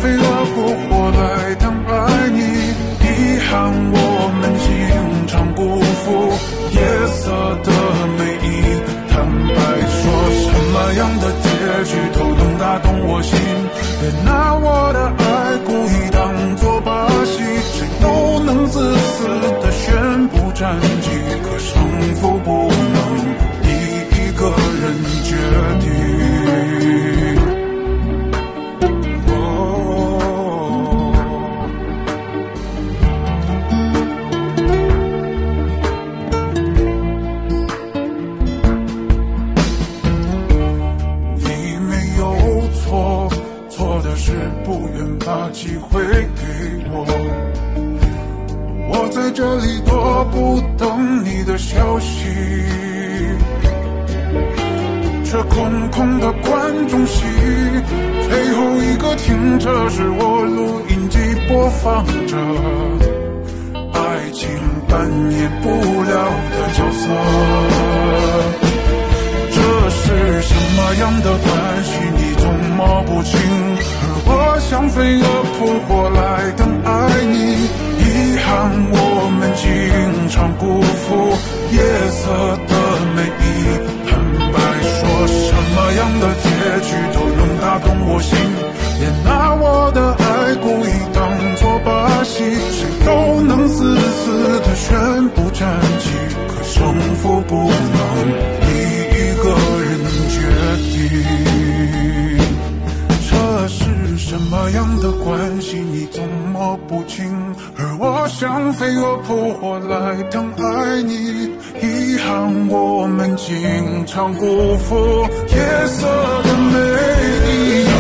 飞蛾扑火来等爱你，遗憾我们经常辜负夜色的美意。坦白说，什么样的结局都能打动我心，别拿我的爱故意当作把戏，谁都能自私的宣布战绩，可胜负不能一个人决定。把机会给我，我在这里踱步等你的消息。这空空的观众席，最后一个听着是我录音机播放着爱情扮演不了的角色。这是什么样的关系，你总摸不清，而我像飞蛾扑火来等爱你，遗憾我们经常辜负夜色的美意。坦白说，什么样的结局都能打动我心，别拿我的爱故意当作把戏，谁都能自私的宣布战绩，可胜负不能一个人决定。这是什么样的关系，你总摸不清，而我像飞蛾扑火来等爱你，遗憾我们经常辜负夜色的美丽。